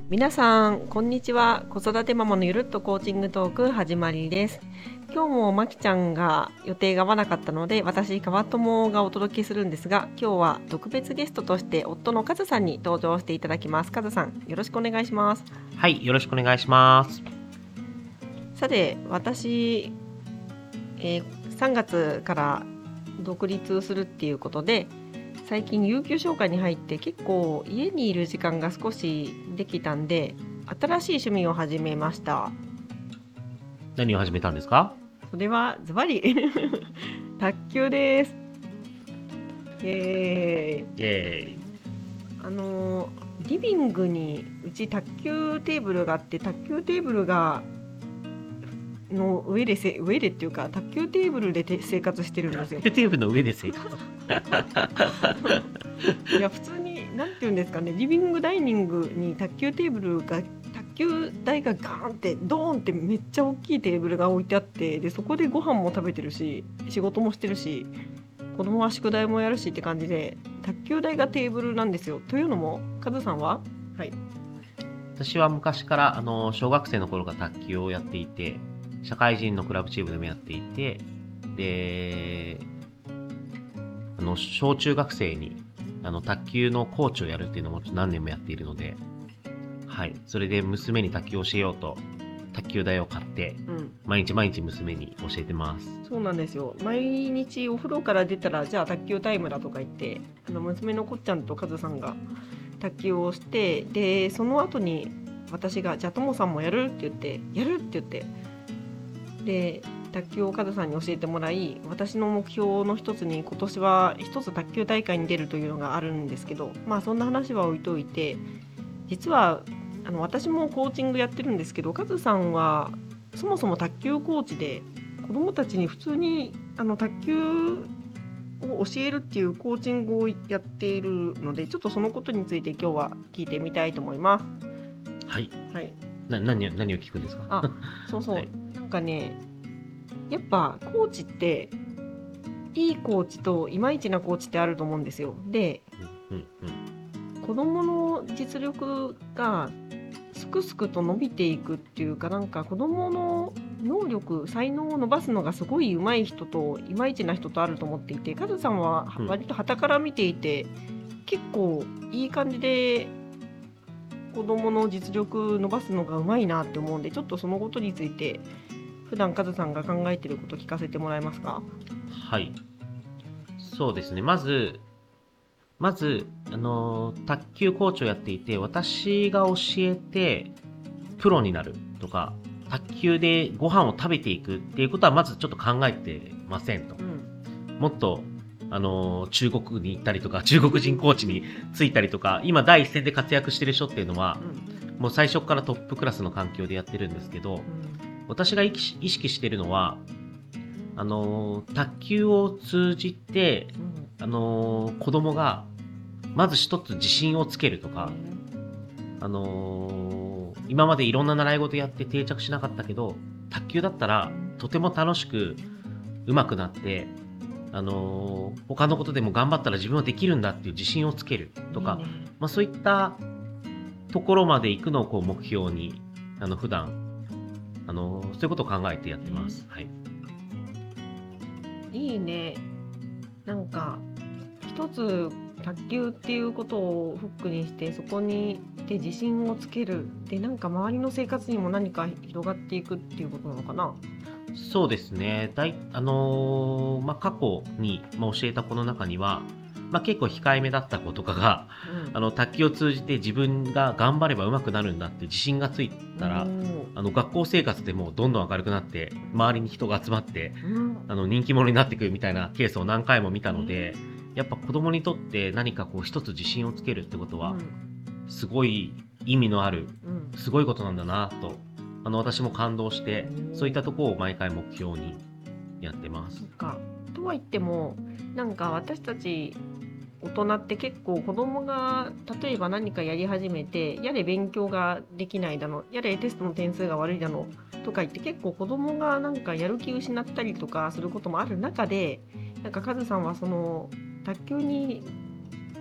皆さんこんにちは。子育てママのゆるっとコーチングトーク始まりです。今日もまきちゃんが予定が合わなかったので、私川友がお届けするんですが、今日は特別ゲストとして夫のカズさんに登場していただきます。カズさん、よろしくお願いします。 はい、よろしくお願いします。 さて、私、3月から独立するっていうことで、最近有給消化に入って結構家にいる時間が少しできたんで、新しい趣味を始めました。 何を始めたんですか？ それはズバリ卓球です。イエーイ。 イエリビングにうち卓球テーブルがあって、卓球テーブルがの上でっていうか、卓球テーブルで生活してるんですよ。 テーブルの上で生活いや、普通になんていうんですかね、リビングダイニングに卓球テーブルが、卓球台がガーンってドーンってめっちゃ大きいテーブルが置いてあって、でそこでご飯も食べてるし、仕事もしてるし、子供は宿題もやるしって感じで、卓球台がテーブルなんですよ。というのも、カズさんは？はい。 私は昔から小学生の頃から卓球をやっていて、社会人のクラブチームでもやっていて、で小中学生に卓球のコーチをやるっていうのも何年もやっているので、はい、それで娘に卓球を教えようと卓球台を買って、毎日娘に教えてます。 そうなんですよ。毎日お風呂から出たら、じゃあ卓球タイムだとか言って、娘のこっちゃんとカズさんが卓球をして、でその後に私が、じゃあともさんもやるって言って、で卓球をカズさんに教えてもらい、私の目標の一つに今年は一つ卓球大会に出るというのがあるんですけど、まあそんな話は置いといて、実は私もコーチングやってるんですけど、カズさんはそもそも卓球コーチで、子どもたちに普通に卓球を教えるっていうコーチングをやっているので、ちょっとそのことについて今日は聞いてみたいと思います。 はい。 はい。 何を聞くんですか？ そうそう、はい、なんかね、やっぱコーチっていいコーチといまいちなコーチってあると思うんですよ。で、子どもの実力がすくすくと伸びていくっていうか、なんか子どもの能力、才能を伸ばすのがすごい上手い人といまいちな人とあると思っていて、カズさんは割と傍から見ていて、結構いい感じで子どもの実力伸ばすのが上手いなって思うんで、ちょっとそのことについて普段カズさんが考えていること聞かせてもらえますか？ はい、そうですね。まず卓球コーチをやっていて、私が教えてプロになるとか、卓球でご飯を食べていくっていうことはまずちょっと考えてませんと。もっと中国に行ったりとか、中国人コーチについたりとか、今第一線で活躍してる人っていうのは、もう最初からトップクラスの環境でやってるんですけど、私が意識してるのは、卓球を通じて、子供がまず一つ自信をつけるとか、今までいろんな習い事やって定着しなかったけど、卓球だったらとても楽しく上手くなって、他のことでも頑張ったら自分はできるんだっていう自信をつけるとか、そういったところまで行くのをこう目標に普段そういうことを考えてやってます。はい。 いいね。なんか一つ卓球っていうことをフックにして、そこにで自信をつけるで、なんか周りの生活にも何か広がっていくっていうことなのかな。 そうですね。過去に、教えた子の中には、結構控えめだった子とかが、卓球を通じて自分が頑張れば上手くなるんだって自信がついたら、学校生活でもどんどん明るくなって、周りに人が集まって、人気者になっていくみたいなケースを何回も見たので、やっぱ子供にとって何かこう一つ自信をつけるってことは、すごい意味のある、すごいことなんだなと、私も感動して、そういったところを毎回目標にやってます。 とは言っても、なんか私たち大人って結構子供が例えば何かやり始めて、やれ勉強ができないだの、やれテストの点数が悪いだのとか言って、結構子供がなんかやる気失ったりとかすることもある中で、なんかカズさんはその卓球に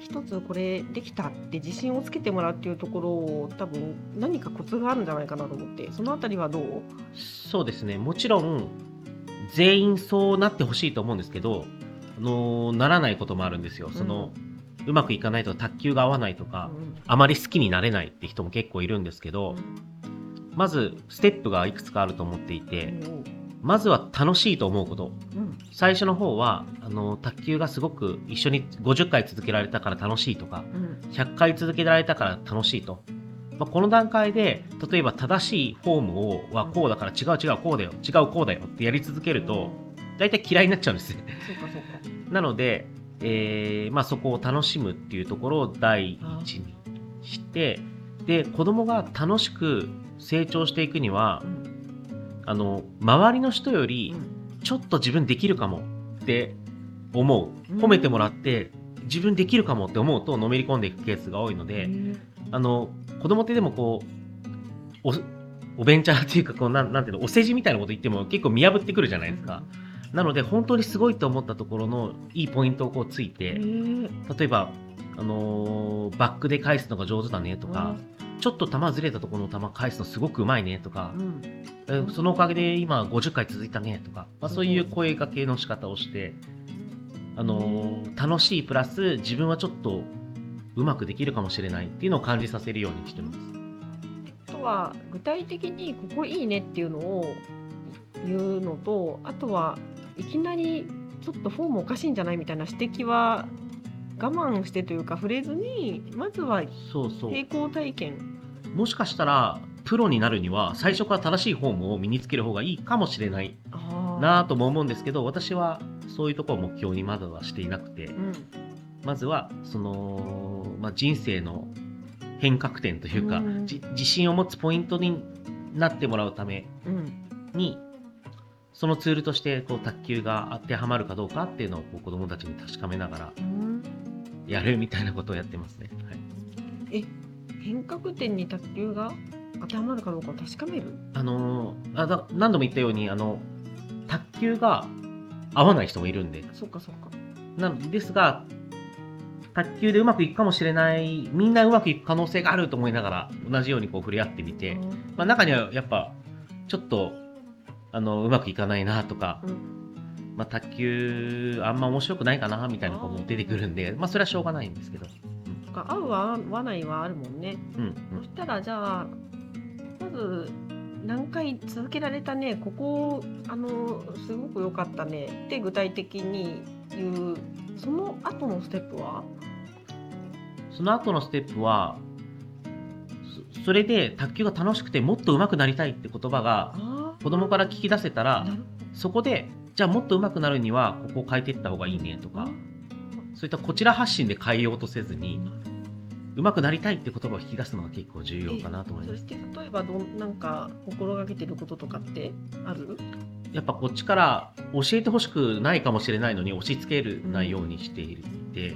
一つこれできたって自信をつけてもらうっていうところを多分何かコツがあるんじゃないかなと思って、そのあたりはどう？ そうですね。もちろん、全員そうなってほしいと思うんですけど、ならないこともあるんですよ。うまくいかないとか、卓球が合わないとか、あまり好きになれないって人も結構いるんですけど、まず、ステップがいくつかあると思っていて、まずは楽しいと思うこと。最初の方は、卓球がすごく一緒に50回続けられたから楽しいとか、100回続けられたから楽しいと。この段階で、例えば正しいフォームはこうだから違う違うこうだよ、違うこうだよってやり続けると、大体嫌いになっちゃうんですね。なので、そこを楽しむっていうところを第一にして、で、子供が楽しく成長していくには、周りの人よりちょっと自分できるかもって思う。褒めてもらって自分できるかもって思うとのめり込んでいくケースが多いので、子供ってでもこう、おべんちゃらっていうか、こうなんていうの、お世辞みたいなこと言っても結構見破ってくるじゃないですか。なので本当にすごいと思ったところのいいポイントをこうついて、例えば、バックで返すのが上手だねとか、ちょっと球ずれたところの球返すのすごくうまいねとか、そのおかげで今50回続いたねとか、そういう声掛けの仕方をして、楽しいプラス自分はちょっとうまくできるかもしれないっていうのを感じさせるようにしてます。 あとは具体的にここいいねっていうのを言うのと、あとはいきなりちょっとフォームおかしいんじゃないみたいな指摘は我慢してというか触れずに、まずは成功体験。 もしかしたらプロになるには最初から正しいフォームを身につける方がいいかもしれないなぁとも思うんですけど、私はそういうところを目標にまだはしていなくて、まずは人生の変革点というか、自信を持つポイントになってもらうために、そのツールとしてこう卓球が当てはまるかどうかっていうのをこう子どもたちに確かめながらやるみたいなことをやってますね。はい、 変革点に卓球が当てはまるかどうかを確かめる？ 何度も言ったように卓球が合わない人もいるんで。 そうかそうか。 なんですが、卓球でうまくいくかもしれない、みんなうまくいく可能性があると思いながら同じようにこう触れ合ってみて、中にはやっぱちょっとうまくいかないなとか、卓球あんま面白くないかなみたいな子も出てくるんで、それはしょうがないんですけど。 合う合わないはあるもんね。そしたらじゃあまず何回続けられたね、ここすごく良かったねって具体的に言う。その後のステップは？ その後のステップは、それで卓球が楽しくてもっと上手くなりたいって言葉が子供から聞き出せたら、そこでじゃあもっと上手くなるにはここを変えていった方がいいねとか、そういったこちら発信で変えようとせずに上手くなりたいって言葉を引き出すのが結構重要かなと思います。 そして例えばなんか心がけてることとかってある？ やっぱこっちから教えてほしくないかもしれないのに押し付けるないようにしていて、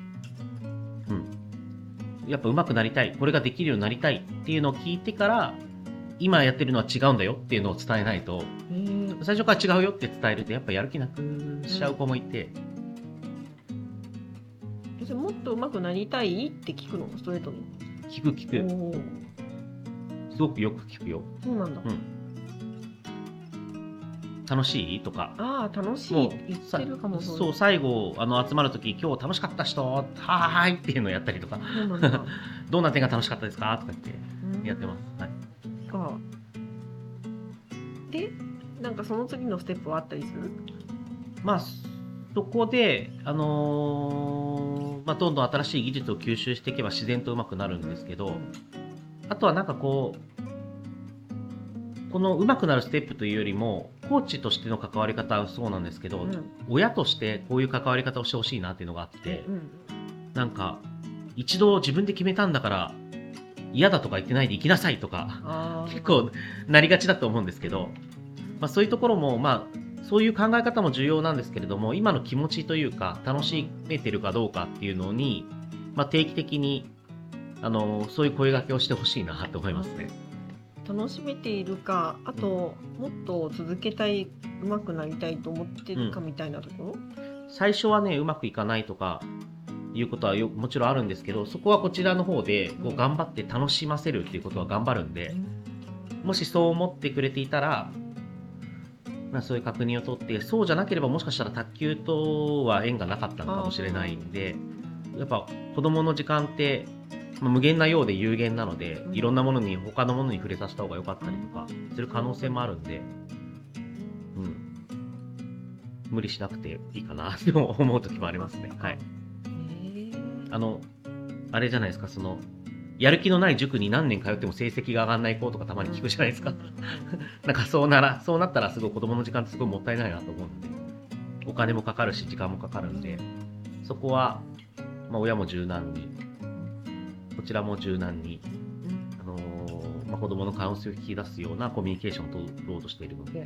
やっぱ上手くなりたい、これができるようになりたいっていうのを聞いてから今やってるのは違うんだよっていうのを伝えないと、最初から違うよって伝えるとやっぱやる気なくしちゃう子もいて、 もっと上手くなりたいって聞くの？ストレートに聞くすごくよく聞くよ。 そうなんだ。 楽しいとか、 楽しいって言ってるかも。 そう、最後集まるとき今日楽しかった人はーいっていうのをやったりとか、どんな点が楽しかったですかとか言ってやってます。 でなんかその次のステップはあったりする？ そこでどんどん新しい技術を吸収していけば自然と上手くなるんですけど、あとはなんかこの上手くなるステップというよりもコーチとしての関わり方はそうなんですけど、親としてこういう関わり方をしてほしいなっていうのがあって、なんか一度自分で決めたんだから嫌だとか言ってないで行きなさいとか結構なりがちだと思うんですけど、そういうところもそういう考え方も重要なんですけれども、今の気持ちというか楽しめてるかどうかっていうのに、定期的にそういう声掛けをしてほしいなと思いますね。 楽しめているか、あともっと続けたい、上手くなりたいと思ってるかみたいなところ、 最初はねうまくいかないとかいうことはもちろんあるんですけど、そこはこちらの方でこう頑張って楽しませるっていうことは頑張るんで、もしそう思ってくれていたら、そういう確認を取って、そうじゃなければもしかしたら卓球とは縁がなかったのかもしれないんで、やっぱ子供の時間って無限なようで有限なので、いろんなものに他のものに触れさせた方が良かったりとかする可能性もあるんで、無理しなくていいかなと思う時もありますね。はい。あれじゃないですか、やる気のない塾に何年通っても成績が上がらない子とかたまに聞くじゃないですか。なんかそうなったらすごい子供の時間ってすごいもったいないなと思うんで、お金もかかるし時間もかかるんで、そこは、親も柔軟に、こちらも柔軟に、子供の可能性を引き出すようなコミュニケーションを取ろうとしているので。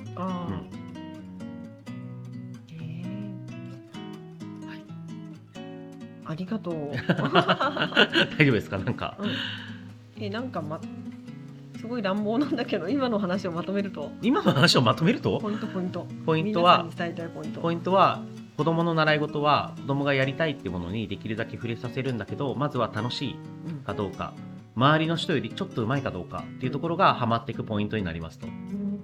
ありがとう。 大丈夫ですか、なんか。 なんかすごい乱暴なんだけど、今の話をまとめると。 ポイントは、子供の習い事は子供がやりたいってものにできるだけ触れさせるんだけど、まずは楽しいかどうか、周りの人よりちょっと上手いかどうかっていうところがハマっていくポイントになりますと。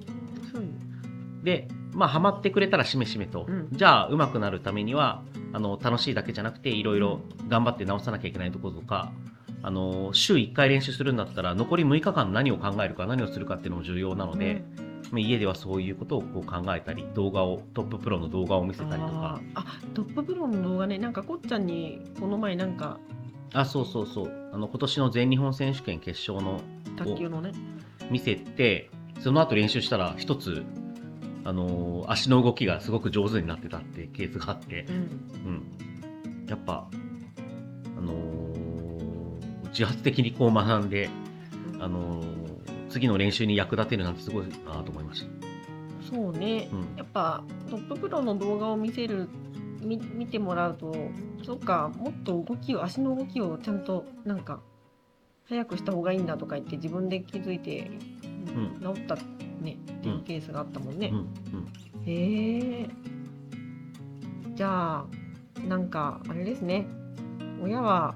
で、ハマってくれたらしめしめと、じゃあ上手くなるためには楽しいだけじゃなくていろいろ頑張って直さなきゃいけないところとか、週1回練習するんだったら残り6日間何を考えるか何をするかっていうのも重要なので、家ではそういうことをこう考えたり、トッププロの動画を見せたりとか。 トッププロの動画ね、なんかこっちゃんにこの前なんかそう今年の全日本選手権決勝の卓球のね見せて、その後練習したら一つ足の動きがすごく上手になってたっていうケースがあって、やっぱ自発的にこう学んで、次の練習に役立てるなんてすごいなと思いました。 そうね、やっぱトッププロの動画を見てもらうと、そっか、もっと足の動きをちゃんとなんか早くした方がいいんだとか言って自分で気づいて治ったねっていうケースがあったもんね。へえ。じゃあなんかあれですね、親は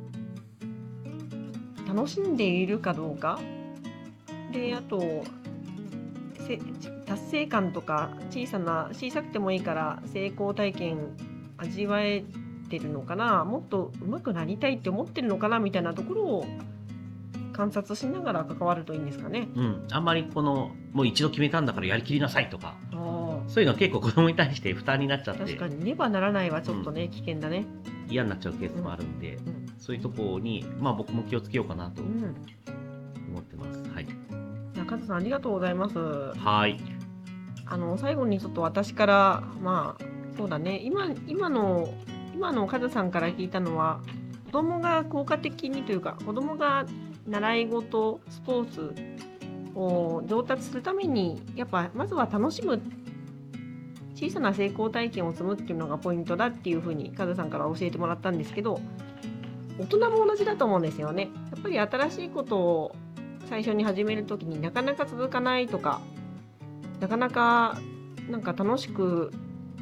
楽しんでいるかどうかで、あと達成感とか小さくてもいいから成功体験味わえてるのかな、もっと上手くなりたいって思ってるのかなみたいなところを観察しながら関わるといいんですかね。 あんまりもう一度決めたんだからやりきりなさいとか、そういうのは結構子供に対して負担になっちゃって、 確かにねばならないはちょっとね、危険だね。 嫌になっちゃうケースもあるんで、そういうところに僕も気をつけようかなと思ってます。はい。 じゃあカズさんありがとうございます。 はい。 最後にちょっと私からそうだね、今のカズさんから聞いたのは、子供が効果的にというか、子供が習い事スポーツを上達するためにやっぱまずは楽しむ、小さな成功体験を積むっていうのがポイントだっていうふうにカズさんから教えてもらったんですけど、大人も同じだと思うんですよね。やっぱり新しいことを最初に始めるときになかなか続かないとか、なかなかなんか楽しく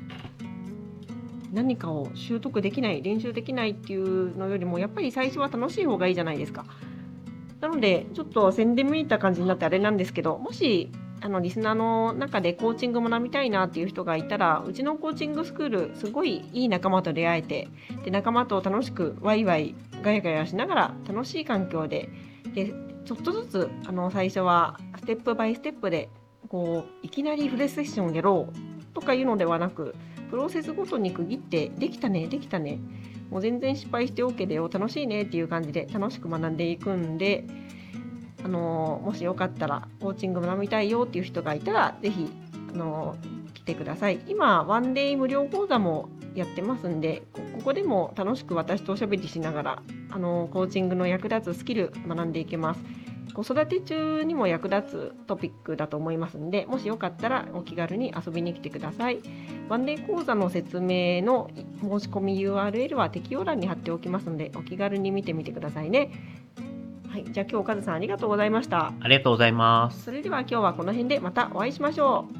何かを習得できない、練習できないっていうのよりも、やっぱり最初は楽しい方がいいじゃないですか。なのでちょっと宣伝めいた感じになってあれなんですけど、もしリスナーの中でコーチング学びたいなっていう人がいたら、うちのコーチングスクールすごいいい仲間と出会えて、で仲間と楽しくワイワイガヤガヤしながら楽しい環境でちょっとずつ最初はステップバイステップでこういきなりフルセッションをやろうとかいうのではなく、プロセスごとに区切って、できたねもう全然失敗して OK だよ、楽しいねっていう感じで楽しく学んでいくんで、もしよかったらコーチング学びたいよっていう人がいたらぜひ来てください。今ワンデイ無料講座もやってますんで、ここでも楽しく私とおしゃべりしながらコーチングの役立つスキル学んでいけます。子育て中にも役立つトピックだと思いますので、もしよかったらお気軽に遊びに来てください。ワンデー講座の説明の申し込み URL は適用欄に貼っておきますので、お気軽に見てみてくださいね。はい、じゃあ今日カズさんありがとうございました。 ありがとうございます。 それでは今日はこの辺でまたお会いしましょう。